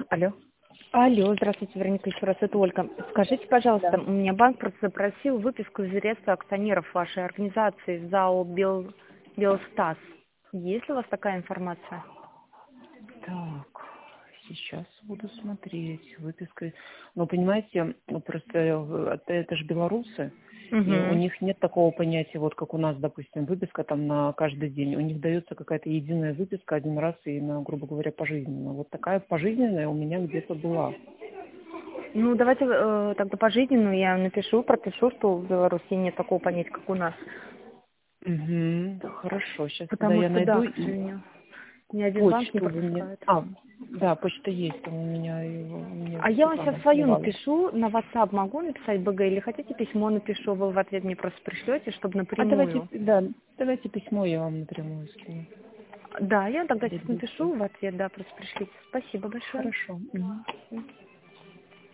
Алло. Алло, здравствуйте, Вероника, еще раз, это Ольга. Скажите, пожалуйста, Да. у меня банк просто запросил выписку из реестра акционеров вашей организации в ЗАО Белстас. Есть ли у вас такая информация? Так, сейчас буду смотреть выпиской. Но понимаете, ну, просто это же белорусы, и у Угу. них нет такого понятия, вот как у нас, допустим, выписка там на каждый день. У них дается какая-то единая выписка один раз и, на, грубо говоря, пожизненно. Вот такая пожизненная у меня где-то была. Ну, давайте тогда пожизненную я напишу, пропишу, что в Беларуси нет такого понятия, как у нас. Угу, хорошо, сейчас тогда Потому я что, да, найду к и сожалению, ни один банк не почту вы мне... пропускает. Да, почта есть, там у меня его, мне А я вам сейчас Светлана свою давала. напишу, на WhatsApp могу написать БГ, или хотите письмо напишу, вы в ответ мне просто пришлете, чтобы А давайте, напрямую. да, давайте письмо я вам напрямую скину. Да, я тогда Будет сейчас быстро. напишу в ответ, да, просто пришлите. Спасибо большое. Хорошо. Мгм.